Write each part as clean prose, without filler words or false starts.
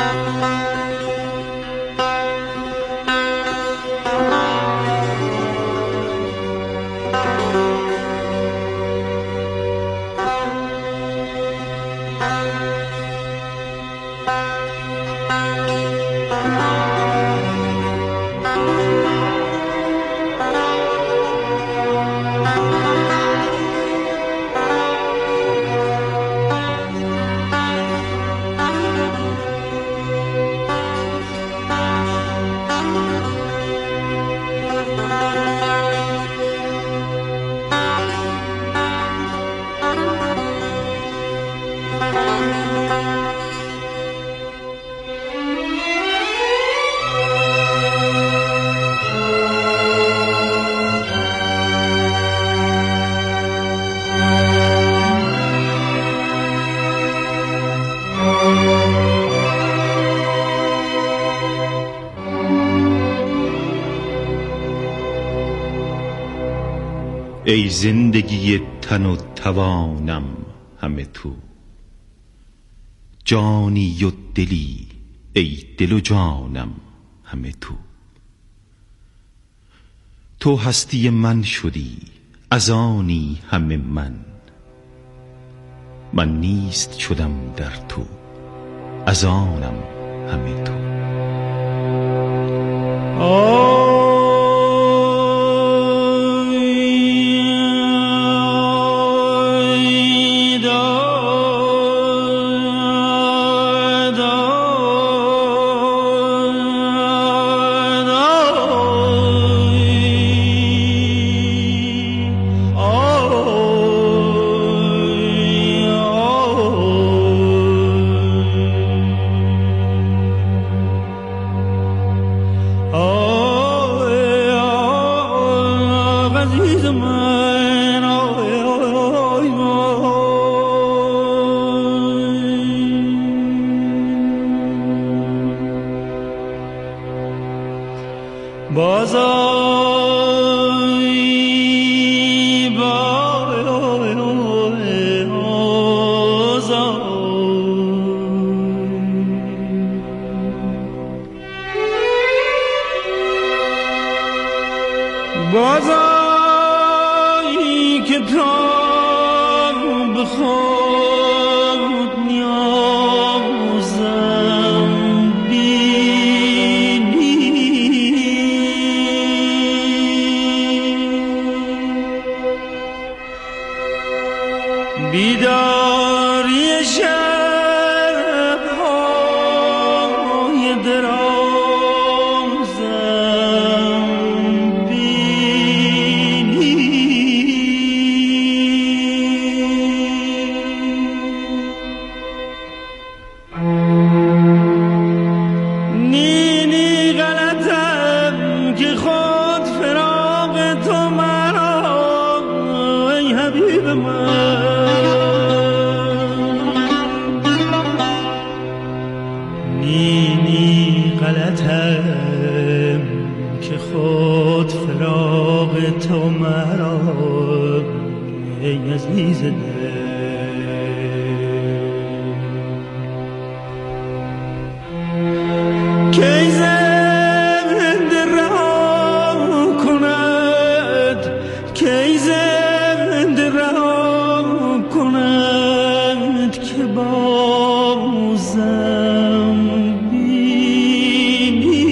ای زندگی تن و توانم همه تو، جانی و دلی ای دل و جانم همه تو. تو هستی من شدی از آنی همه من نیست شدم در تو از آنم همه تو. بازایی که تا به خود نیازم بینی، بیداری شب‌های درازم بینی، نی غلطم که خود فراق تو مرا ای حبیب من، نی غلطم که خود فراق تو مرا ای عزیز دل. کی زنده رها کند، کی زنده رها کند که بازم بینی.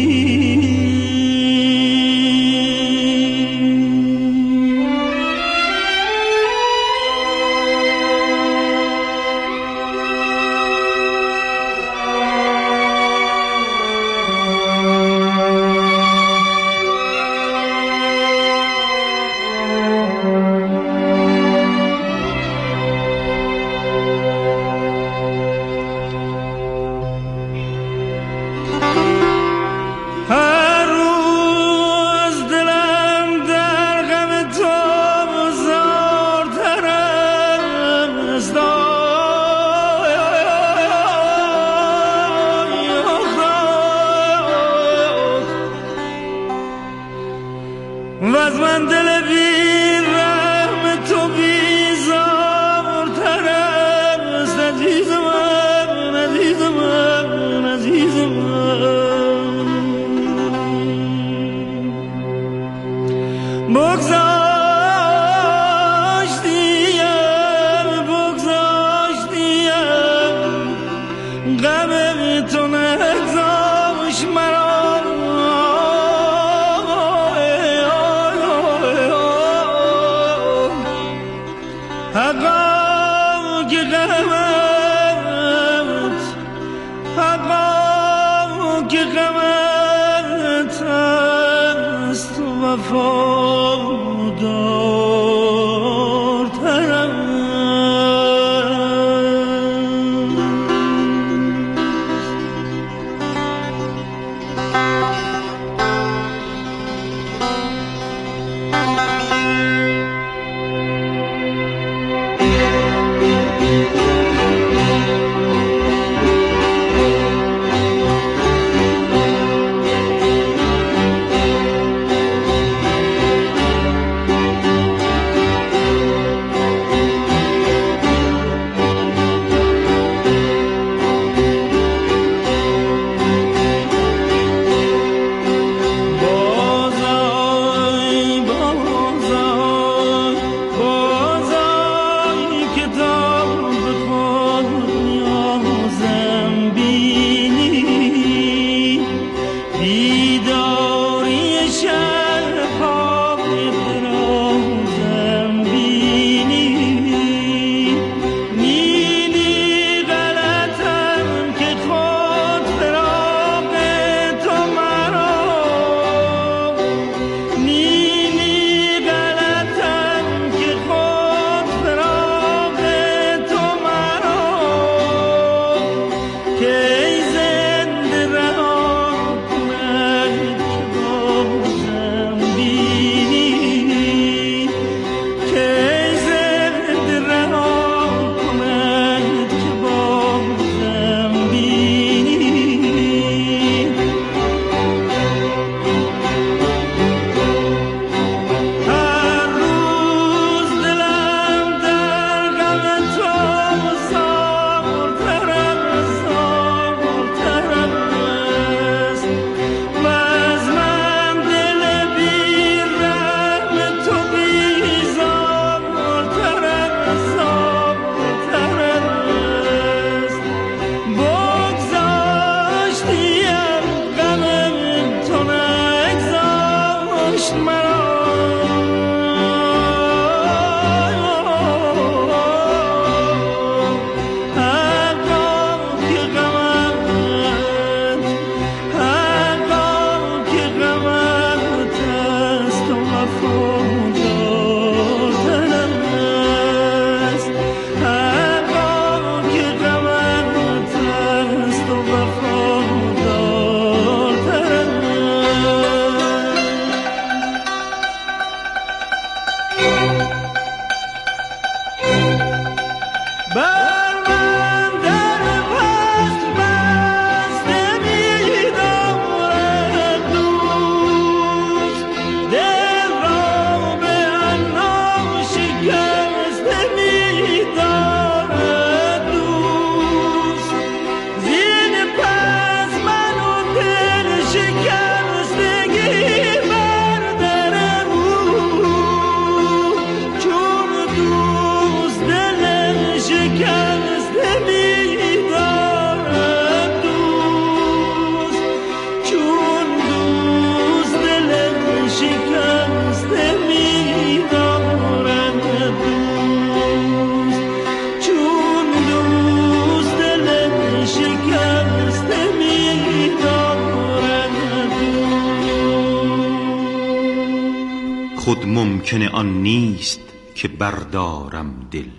خود ممکنه آن نیست که بردارم دل،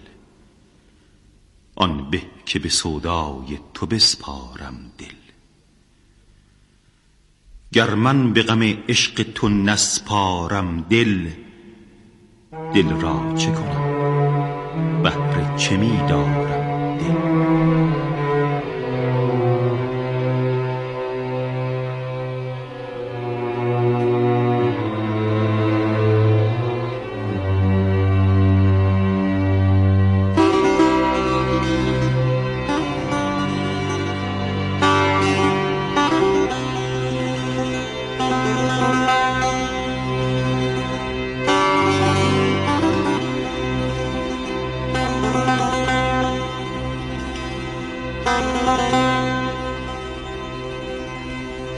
آن به که به سودای تو بسپارم دل. گر من به غم عشق تو نسپارم دل، دل را چه کنم بهر چه می دارم دل.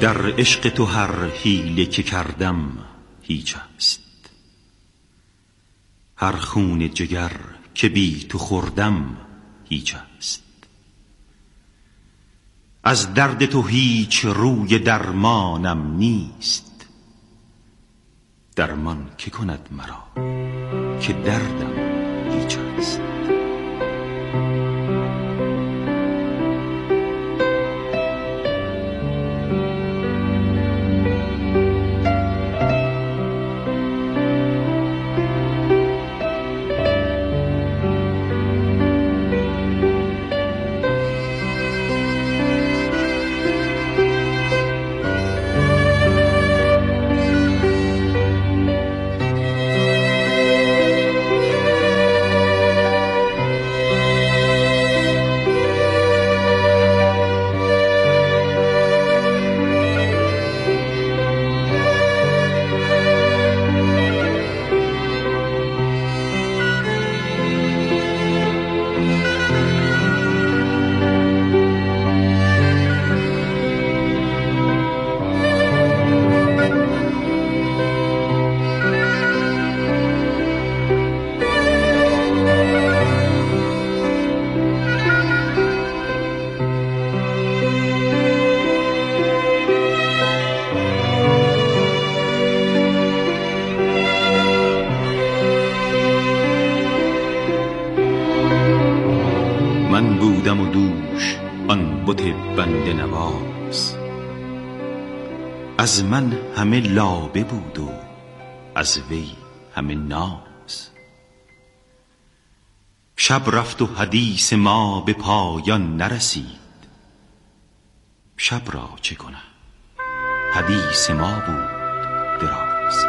در عشق تو هر حیله که کردم هیچ است، هر خون جگر که بی تو خوردم هیچ است. از درد تو هیچ روی درمانم نیست، درمان که کند مرا که دردم هیچ است. من بودم و دوش آن بت بنده نواز، از من همه لابه بود و از وی همه ناز. شب رفت و حدیث ما به پایان نرسید، شب را چه کنم حدیث ما بود دراز.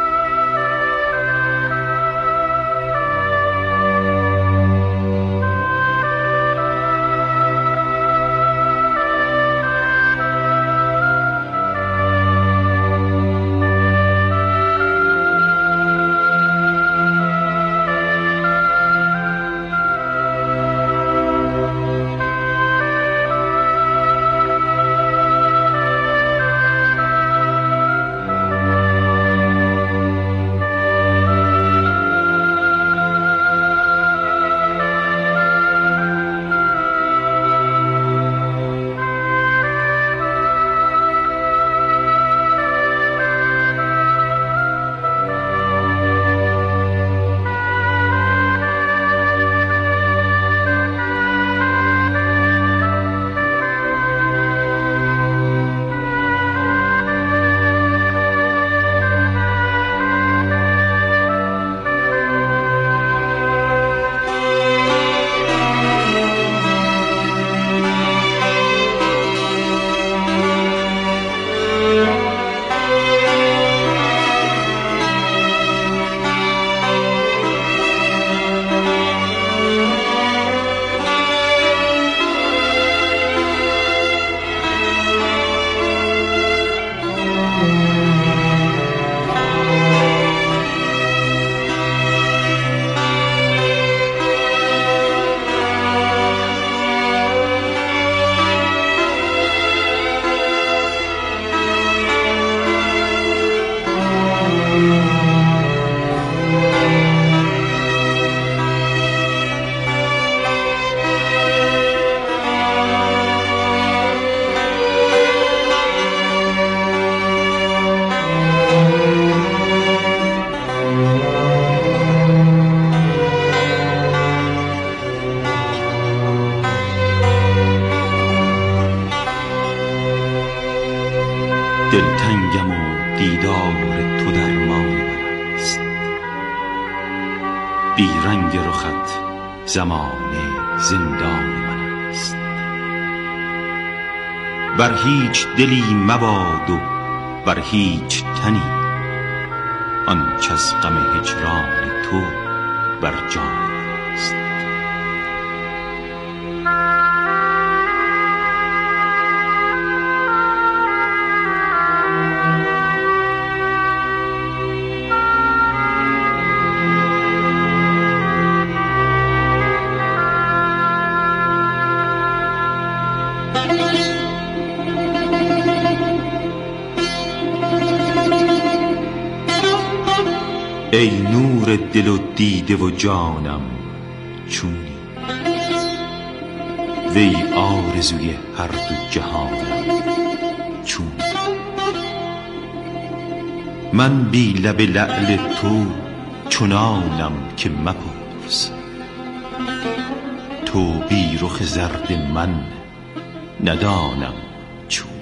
دلتنگم و دیدار تو درمان من است، بی رنگ رخت زمانه زندان من است. بر هیچ دلی مباد و بر هیچ تنی، آنچه از غم هجران تو بر جان من است. ای نور دل و دیده و جانم چونی، وی آرزوی هر دو جهانم چونی. من بی لب لعل تو چنانم که مپرس، تو بی رخ زرد من ندانم چونی.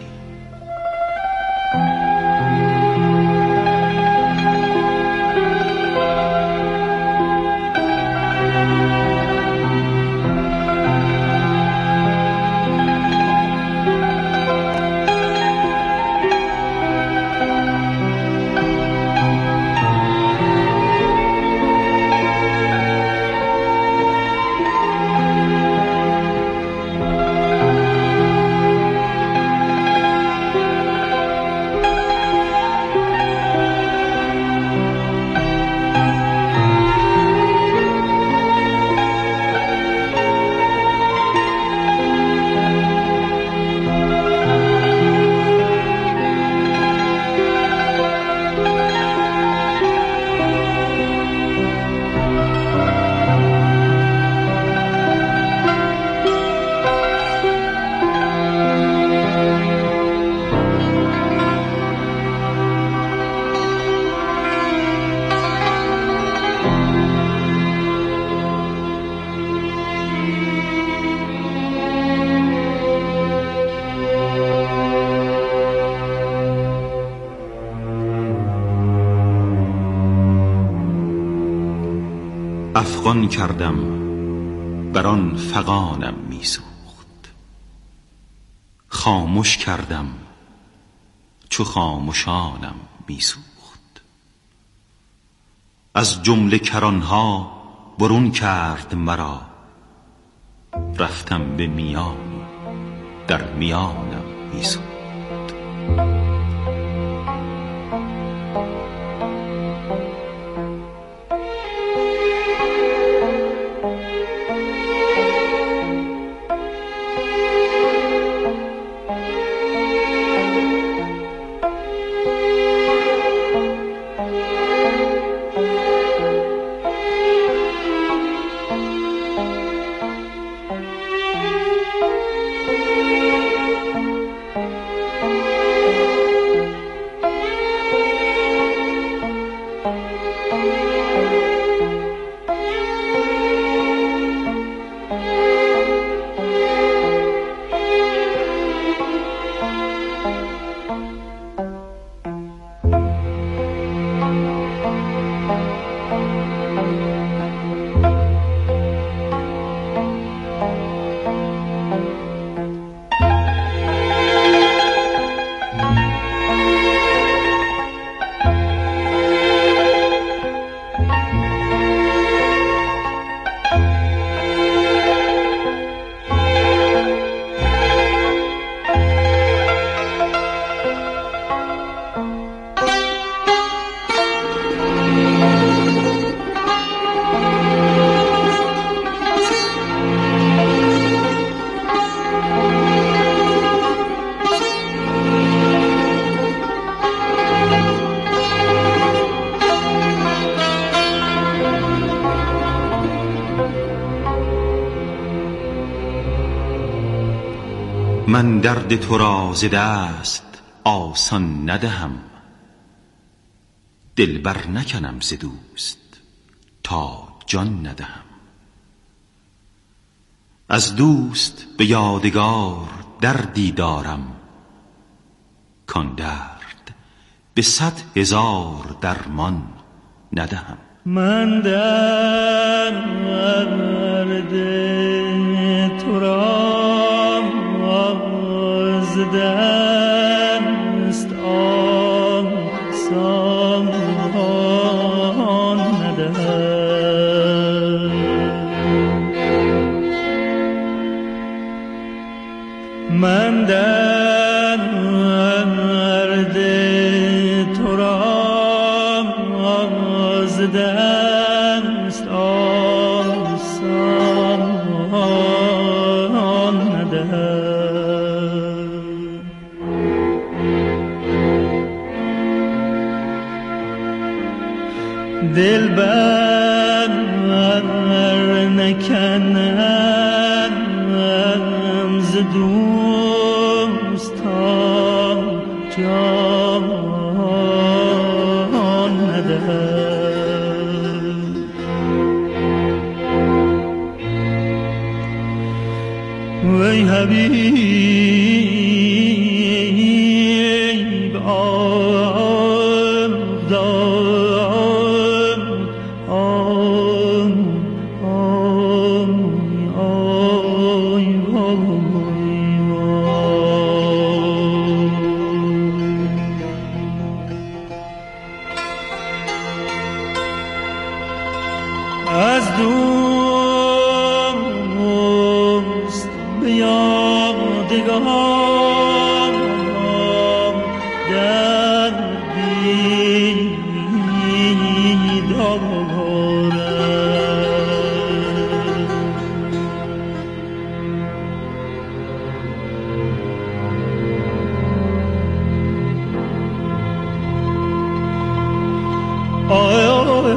افغان کردم بر آن فغانم میسوخت، خاموش کردم چو خاموشانم میسوخت. از جمله کرانها برون کرد مرا، رفتم به میانی در میانم میسوخت. من درد تو را ز دست آسان ندهم، دل بر نکنم ز دوست تا جان ندهم. از دوست به یادگار دردی دارم، کان درد به 100,000 درمان ندهم. من درد تو را ز دست آسان ندهم. من درد تو را ز دست آسان ندهم. دل بر نکنم ز دوستان جان ندهم. وی حبیب از دوست به یادگار در دیدارم. آی آی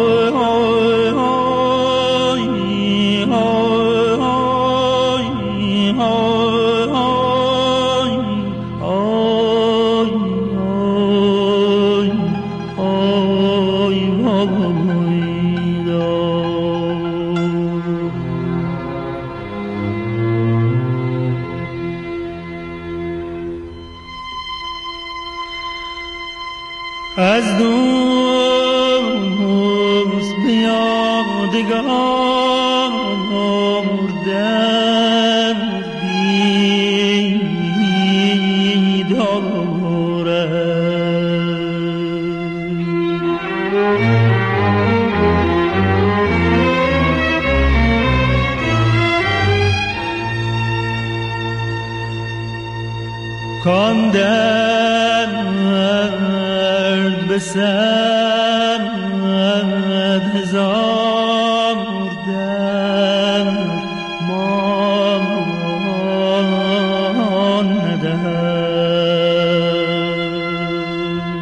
از دوست به یادگار در دیدارم. کان درد به صد هزار درمان ندهد.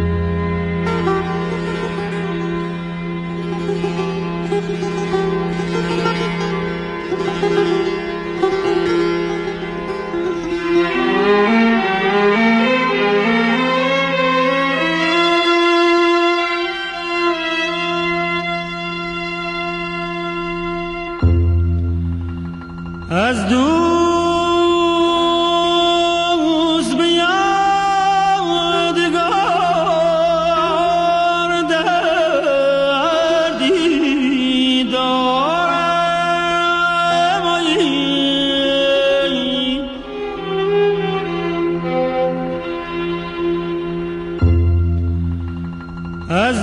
از دوست به یادگار در دیدارم. از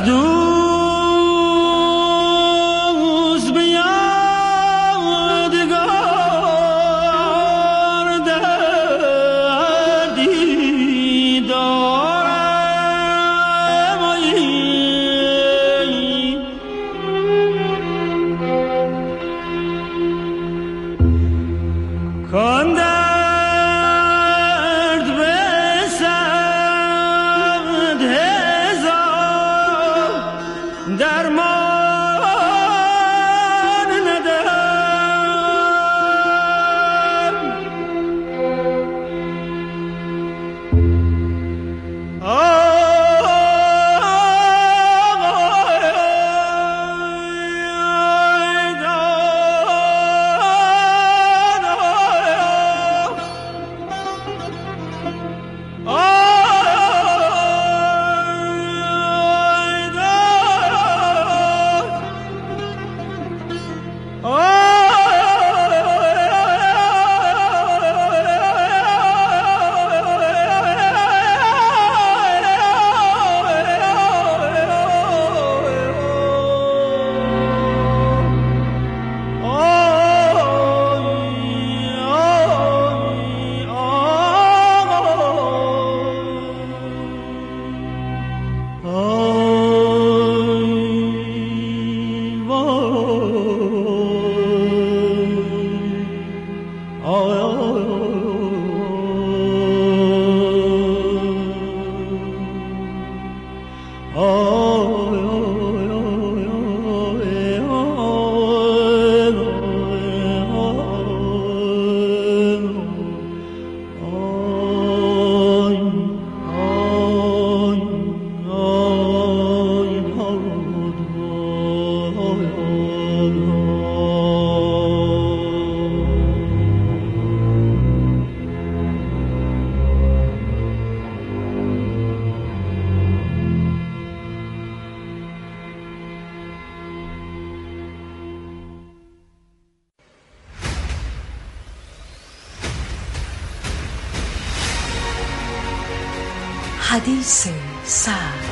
دوست به کان درد به صد هزار حدیث سر.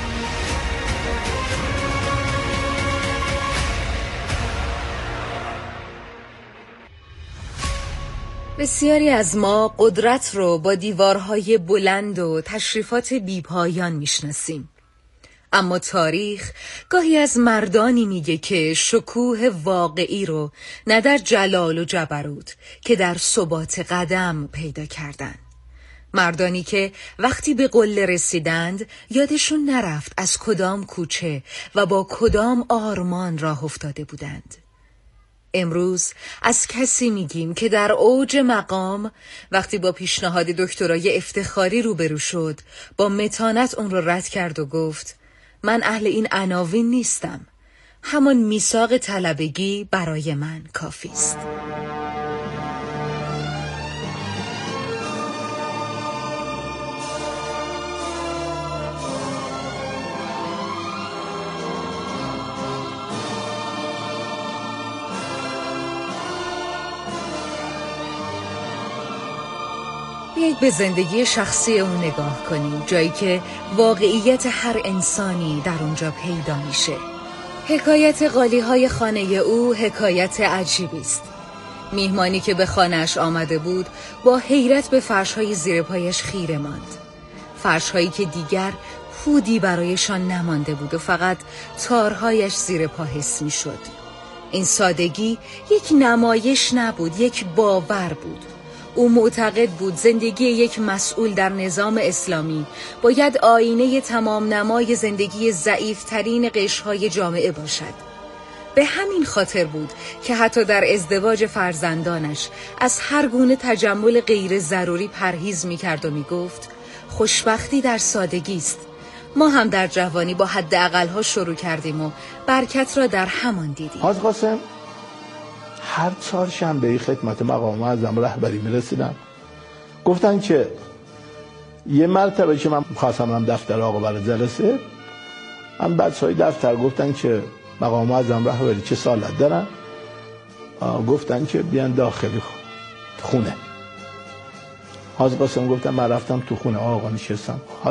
بسیاری از ما قدرت رو با دیوارهای بلند و تشریفات بیپایان میشناسیم، اما تاریخ گاهی از مردانی میگه که شکوه واقعی رو نه در جلال و جبروت که در ثبات قدم پیدا کردن. مردانی که وقتی به قله رسیدند یادشون نرفت از کدام کوچه و با کدام آرمان راه افتاده بودند. امروز از کسی میگیم که در اوج مقام وقتی با پیشنهاد دکترای افتخاری روبرو شد با متانت اون رو رد کرد و گفت من اهل این عناوین نیستم، همان میثاق طلبگی برای من کافی است. بیایید به زندگی شخصی اون نگاه کنیم، جایی که واقعیت هر انسانی در اونجا پیدا میشه. حکایت قالی‌های خانه او حکایت عجیبی است. میهمانی که به خانه‌اش آمده بود با حیرت به فرش‌های زیر پایش خیره ماند. فرش‌هایی که دیگر پودی برایشان نمانده بود و فقط تارهایش زیر پا حس می‌شد. این سادگی یک نمایش نبود، یک باور بود. او معتقد بود زندگی یک مسئول در نظام اسلامی باید آینه تمام نمای زندگی ضعیف‌ترین قشرهای جامعه باشد. به همین خاطر بود که حتی در ازدواج فرزندانش از هر گونه تجمل غیر ضروری پرهیز می‌کرد و می‌گفت خوشبختی در سادگی است. ما هم در جوانی با حداقل‌ها شروع کردیم و برکت را در همان دیدیم. حاج قاسم هر چهارشنبه خدمت مقام معظم رهبری میرسیدم، گفتن که یه مرتبه که من خواستم برم دفتر آقا برای جلسه، هم بچهای دفتر گفتن که مقام معظم رهبری چه سالت دارن، گفتن که بیان داخلی خونه. حاج قاسم گفتم من رفتم تو خونه آقا نشستم.